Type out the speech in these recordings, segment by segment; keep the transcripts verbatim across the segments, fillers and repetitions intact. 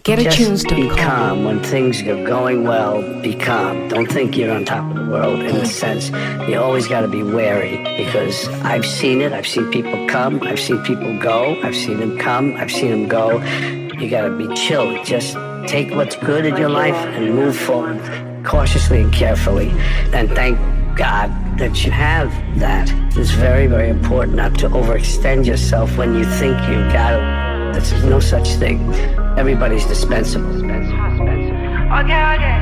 get a tunes dot com. Be calm when things are going well. Be calm. Don't think you're on top of the world. In a sense, you always got to be wary, because I've seen it. I've seen people come. I've seen people go. I've seen them come. I've seen them go. You got to be chill. Just take what's good in your life and move forward cautiously and carefully. And thank God that you have that. It's very, very important not to overextend yourself when you think you got it. There's no such thing. Everybody's dispensable. Okay, okay.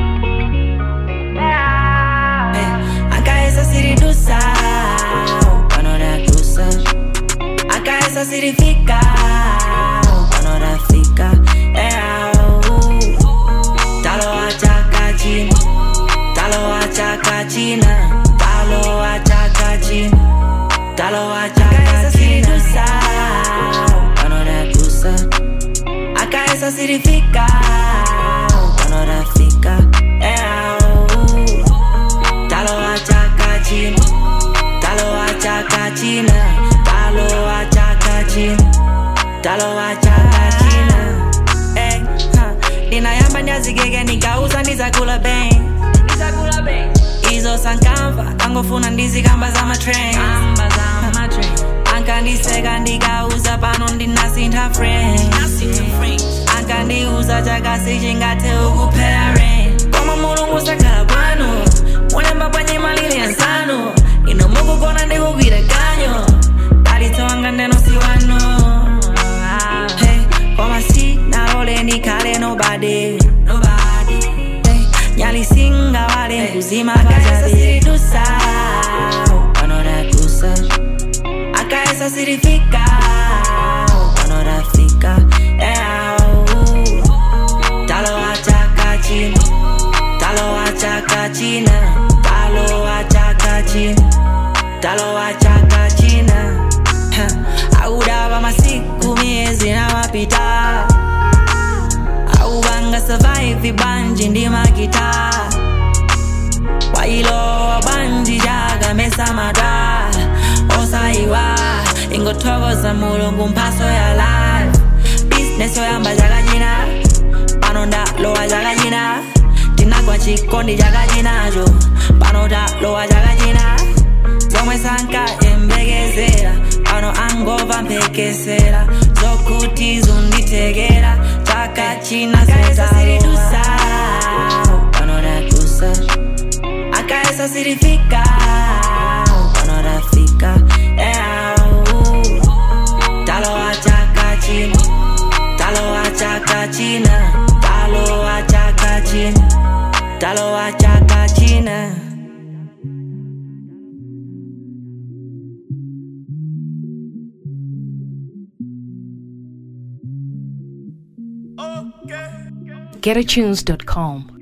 Yeah. Acá esa city do sao, panora do sao. Acá esa significa, panora fica. Yeah. Talo achakachina, talo achakachina, talo achakachina, talo achakachina. Panora do sao. Acá esa significa, panora fica. Yeah. Talo achakachina, talo achakachina, talo achakachina, talo achakachina. Eh, huh. Ninayamba nyazigege nikauza nizakula bang, nizakula bang. Izo sankamva, angofuna ndizikamba za matrain, kamba za matrain. Ankandiseka ndikauza pano ndinasinta friends, nasinta friends. Ankandiuza chakasi chingate ukuphera rain. Koma mulungu sakhala pano, mulemba bwanyi malili ansano. Ino mukugona ndikugwira kanyo, dalitso wanga ndeno siwano. Hey, koma si nalole nikale nobody, nobody. Hey, nyali singa wale kuzima kajabe. Acá esa dusa, panora dusa. Acá esa significa, panora fica. Yeah. Talo achakachina, talo achakachina, talo achakachina, talo achakachina. Audaba masiku miezi na mapita, aubanga survive banji ndi makita. Wailo banji jaga mesa mada, osaiwa ingothokoza mulungu mphaso ya life. Business yoyamba jakachina, panonda lowa jakachina. Tinagwa chikondi jakachinacho, panonda lowa jakachina. Zomwe sanka embekezera, pano angova mpekesera. Zokuti zunditegera, jakachina sezauwa. Panonda dusa, acá esa significa, panonda fica. Yeah. Talo achakachina, talo achakachina, talo achakachina, talo achakachina. get a tunes dot com.